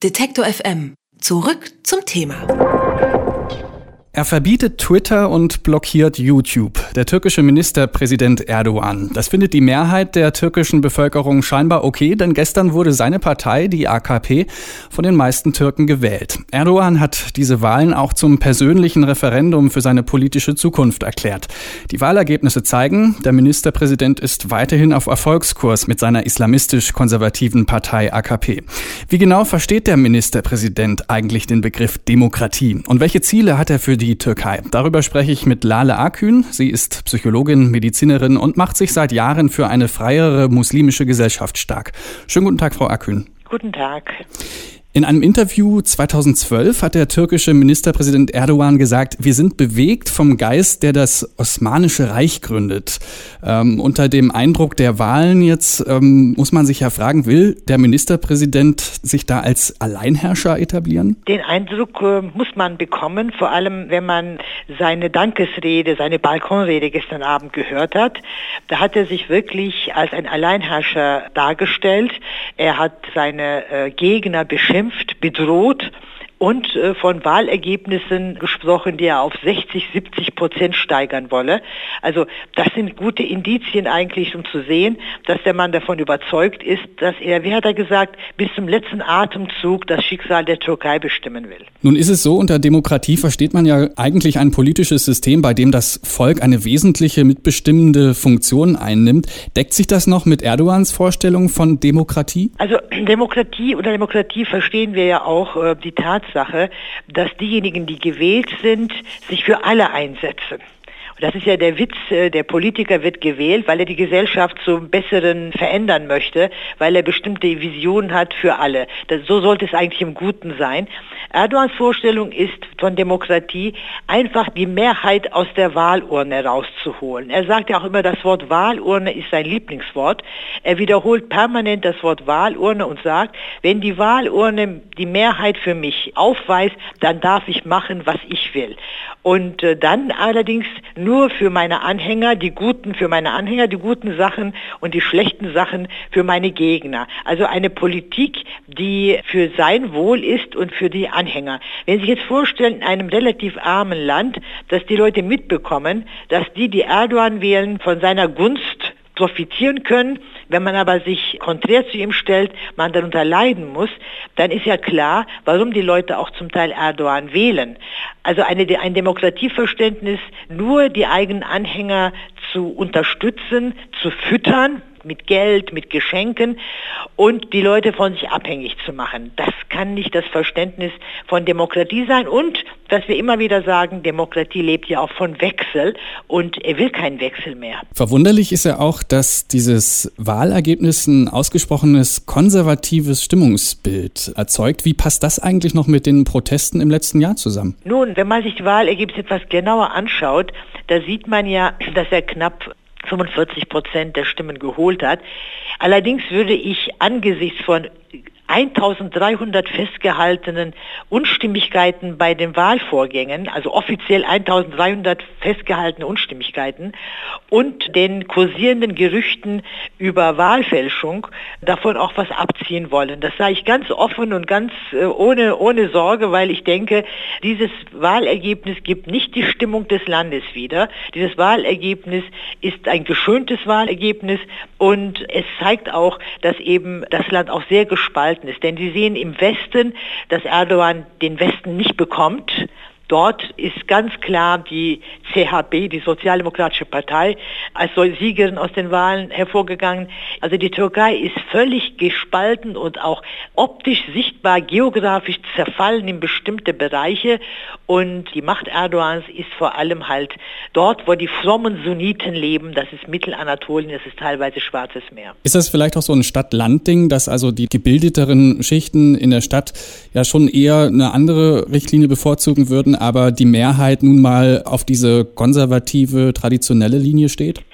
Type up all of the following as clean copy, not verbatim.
Detektor FM. Zurück zum Thema. Er verbietet Twitter und blockiert YouTube. Der türkische Ministerpräsident Erdogan. Das findet die Mehrheit der türkischen Bevölkerung scheinbar okay, denn gestern wurde seine Partei, die AKP, von den meisten Türken gewählt. Erdogan hat diese Wahlen auch zum persönlichen Referendum für seine politische Zukunft erklärt. Die Wahlergebnisse zeigen, der Ministerpräsident ist weiterhin auf Erfolgskurs mit seiner islamistisch-konservativen Partei AKP. Wie genau versteht der Ministerpräsident eigentlich den Begriff Demokratie? Und welche Ziele hat er für die Türkei? Darüber spreche ich mit Lale Akgün. Sie ist Psychologin, Medizinerin und macht sich seit Jahren für eine freiere muslimische Gesellschaft stark. Schönen guten Tag, Frau Akgün. Guten Tag. In einem Interview 2012 hat der türkische Ministerpräsident Erdogan gesagt, wir sind bewegt vom Geist, der das Osmanische Reich gründet. Unter dem Eindruck der Wahlen jetzt muss man sich ja fragen, will der Ministerpräsident sich da als Alleinherrscher etablieren? Den Eindruck muss man bekommen, vor allem wenn man seine Dankesrede, seine Balkonrede gestern Abend gehört hat. Da hat er sich wirklich als ein Alleinherrscher dargestellt. Er hat seine Gegner beschimpft, bedroht und von Wahlergebnissen gesprochen, die er auf 60-70% steigern wolle. Also das sind gute Indizien eigentlich, um zu sehen, dass der Mann davon überzeugt ist, dass er, wie hat er gesagt, bis zum letzten Atemzug das Schicksal der Türkei bestimmen will. Nun ist es so, unter Demokratie versteht man ja eigentlich ein politisches System, bei dem das Volk eine wesentliche mitbestimmende Funktion einnimmt. Deckt sich das noch mit Erdogans Vorstellung von Demokratie? Also unter Demokratie verstehen wir ja auch die Tatsache, dass diejenigen, die gewählt sind, sich für alle einsetzen. Und das ist ja der Witz, der Politiker wird gewählt, weil er die Gesellschaft zum Besseren verändern möchte, weil er bestimmte Visionen hat für alle. So sollte es eigentlich im Guten sein. Erdogans Vorstellung ist von Demokratie, einfach die Mehrheit aus der Wahlurne rauszuholen. Er sagt ja auch immer, das Wort Wahlurne ist sein Lieblingswort. Er wiederholt permanent das Wort Wahlurne und sagt, wenn die Wahlurne die Mehrheit für mich aufweist, dann darf ich machen, was ich will. Und dann allerdings nur für meine Anhänger, die guten Sachen und die schlechten Sachen für meine Gegner. Also eine Politik, die für sein Wohl ist und für die Anhänger. Wenn Sie sich jetzt vorstellen, in einem relativ armen Land, dass die Leute mitbekommen, dass die Erdogan wählen, von seiner Gunst profitieren können, wenn man aber sich konträr zu ihm stellt, man darunter leiden muss, dann ist ja klar, warum die Leute auch zum Teil Erdogan wählen. Also ein Demokratieverständnis, nur die eigenen Anhänger zu unterstützen, zu füttern, mit Geld, mit Geschenken und die Leute von sich abhängig zu machen. Das kann nicht das Verständnis von Demokratie sein. Und, was wir immer wieder sagen, Demokratie lebt ja auch von Wechsel und er will keinen Wechsel mehr. Verwunderlich ist ja auch, dass dieses Wahlergebnis ein ausgesprochenes konservatives Stimmungsbild erzeugt. Wie passt das eigentlich noch mit den Protesten im letzten Jahr zusammen? Nun, wenn man sich die Wahlergebnisse etwas genauer anschaut, da sieht man ja, dass er knapp 45% der Stimmen geholt hat. Allerdings würde ich angesichts von 1300 festgehaltenen Unstimmigkeiten bei den Wahlvorgängen, also offiziell 1300 festgehaltene Unstimmigkeiten und den kursierenden Gerüchten über Wahlfälschung davon auch was abziehen wollen. Das sage ich ganz offen und ganz ohne Sorge, weil ich denke, dieses Wahlergebnis gibt nicht die Stimmung des Landes wieder. Dieses Wahlergebnis ist ein geschöntes Wahlergebnis und es zeigt auch, dass eben das Land auch sehr gespalten ist. Denn Sie sehen im Westen, dass Erdogan den Westen nicht bekommt. Dort ist ganz klar die CHP, die Sozialdemokratische Partei, als Siegerin aus den Wahlen hervorgegangen. Also die Türkei ist völlig gespalten und auch optisch sichtbar, geografisch zerfallen in bestimmte Bereiche. Und die Macht Erdogans ist vor allem halt dort, wo die frommen Sunniten leben. Das ist Mittelanatolien, das ist teilweise Schwarzes Meer. Ist das vielleicht auch so ein Stadt-Land-Ding, dass also die gebildeteren Schichten in der Stadt ja schon eher eine andere Richtlinie bevorzugen würden, aber die Mehrheit nun mal auf diese konservative, traditionelle Linie steht?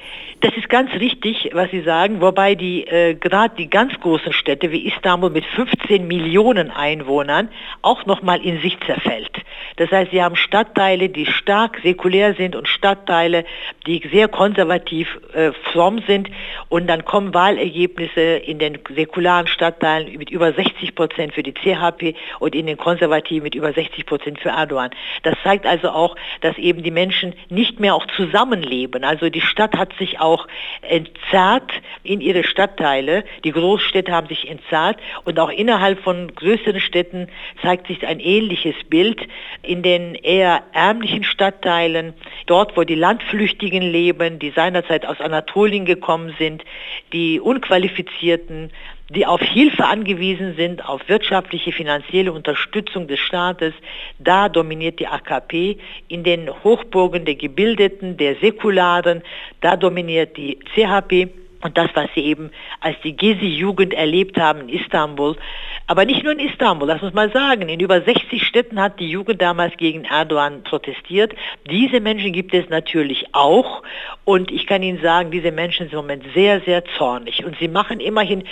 Das ist ganz richtig, was Sie sagen, wobei gerade die ganz großen Städte wie Istanbul mit 15 Millionen Einwohnern auch nochmal in sich zerfällt. Das heißt, Sie haben Stadtteile, die stark säkulär sind und Stadtteile, die sehr konservativ fromm sind, und dann kommen Wahlergebnisse in den säkularen Stadtteilen mit über 60% für die CHP und in den konservativen mit über 60% für Erdogan. Das zeigt also auch, dass eben die Menschen nicht mehr auch zusammenleben. Also die Stadt hat sich auch entzerrt in ihre Stadtteile. Die Großstädte haben sich entzerrt, und auch innerhalb von größeren Städten zeigt sich ein ähnliches Bild. In den eher ärmlichen Stadtteilen, dort wo die Landflüchtigen leben, die seinerzeit aus Anatolien gekommen sind, die Unqualifizierten, die auf Hilfe angewiesen sind, auf wirtschaftliche, finanzielle Unterstützung des Staates, da dominiert die AKP. In den Hochburgen der Gebildeten, der Säkularen, da dominiert die CHP. Und das, was sie eben als die Gezi-Jugend erlebt haben in Istanbul, aber nicht nur in Istanbul, lass uns mal sagen, in über 60 Städten hat die Jugend damals gegen Erdogan protestiert. Diese Menschen gibt es natürlich auch, und ich kann Ihnen sagen, diese Menschen sind im Moment sehr, sehr zornig, und sie machen immerhin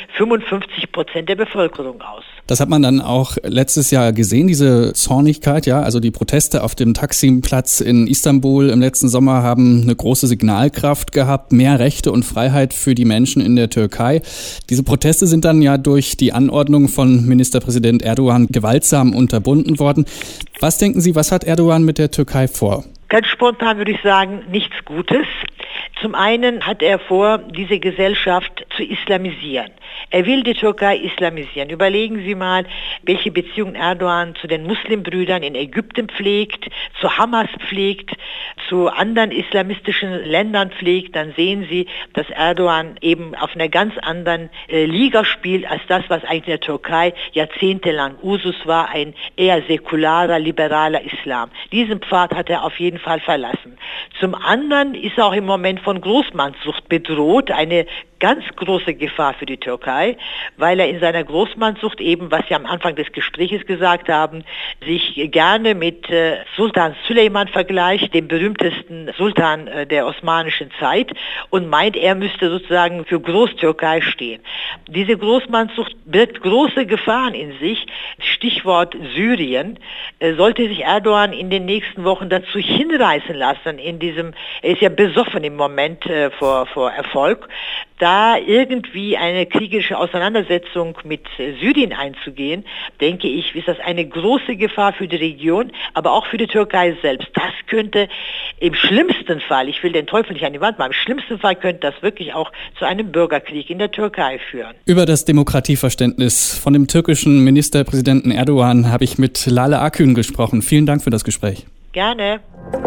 55% der Bevölkerung aus. Das hat man dann auch letztes Jahr gesehen, diese Zornigkeit, ja, also die Proteste auf dem Taksim-Platz in Istanbul im letzten Sommer haben eine große Signalkraft gehabt, mehr Rechte und Freiheit für die Menschen in der Türkei. Diese Proteste sind dann ja durch die Anordnung von Ministerpräsident Erdogan gewaltsam unterbunden worden. Was denken Sie, was hat Erdogan mit der Türkei vor? Ganz spontan würde ich sagen, nichts Gutes. Zum einen hat er vor, diese Gesellschaft zu islamisieren. Er will die Türkei islamisieren. Überlegen Sie mal, welche Beziehungen Erdogan zu den Muslimbrüdern in Ägypten pflegt, zu Hamas pflegt, zu anderen islamistischen Ländern pflegt. Dann sehen Sie, dass Erdogan eben auf einer ganz anderen Liga spielt, als das, was eigentlich in der Türkei jahrzehntelang Usus war, ein eher säkularer, liberaler Islam. Diesen Pfad hat er auf jeden Fall verlassen. Zum anderen ist er auch im Moment von Großmannssucht bedroht, eine ganz große Gefahr für die Türkei, weil er in seiner Großmannssucht eben, was Sie am Anfang des Gespräches gesagt haben, sich gerne mit Sultan Süleyman vergleicht, dem berühmtesten Sultan der osmanischen Zeit, und meint, er müsste sozusagen für Großtürkei stehen. Diese Großmannssucht birgt große Gefahren in sich. Stichwort Syrien. Sollte sich Erdogan in den nächsten Wochen dazu hinreißen lassen, er ist ja besoffen im Moment vor Erfolg, da irgendwie eine kriegerische Auseinandersetzung mit Syrien einzugehen, denke ich, ist das eine große Gefahr für die Region, aber auch für die Türkei selbst. Das könnte im schlimmsten Fall, ich will den Teufel nicht an die Wand machen, im schlimmsten Fall könnte das wirklich auch zu einem Bürgerkrieg in der Türkei führen. Über das Demokratieverständnis von dem türkischen Ministerpräsidenten Erdogan habe ich mit Lale Akün gesprochen. Vielen Dank für das Gespräch. Gerne.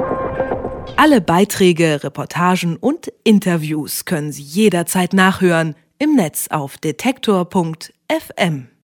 Alle Beiträge, Reportagen und Interviews können Sie jederzeit nachhören im Netz auf detektor.fm.